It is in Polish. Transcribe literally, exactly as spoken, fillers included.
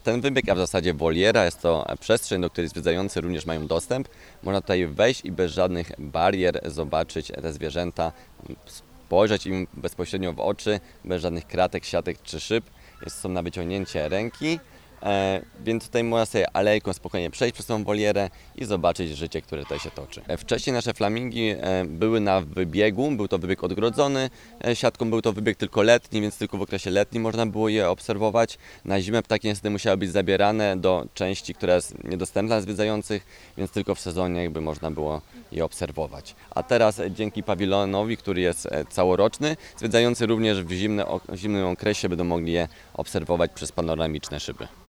ten wybieg, a w zasadzie woliera, jest to przestrzeń, do której zwiedzający również mają dostęp. Można tutaj wejść i bez żadnych barier zobaczyć te zwierzęta, spojrzeć im bezpośrednio w oczy, bez żadnych kratek, siatek czy szyb. Jest, są na wyciągnięcie ręki. E, więc tutaj można sobie alejką spokojnie przejść przez tą wolierę i zobaczyć życie, które tutaj się toczy. E, wcześniej nasze flamingi e, były na wybiegu, był to wybieg odgrodzony e, siatką, był to wybieg tylko letni, więc tylko w okresie letnim można było je obserwować. Na zimę ptaki niestety musiały być zabierane do części, która jest niedostępna dla zwiedzających, więc tylko w sezonie jakby można było je obserwować. A teraz e, dzięki pawilonowi, który jest e, całoroczny, zwiedzający również w zimne, w zimnym okresie będą mogli je obserwować przez panoramiczne szyby.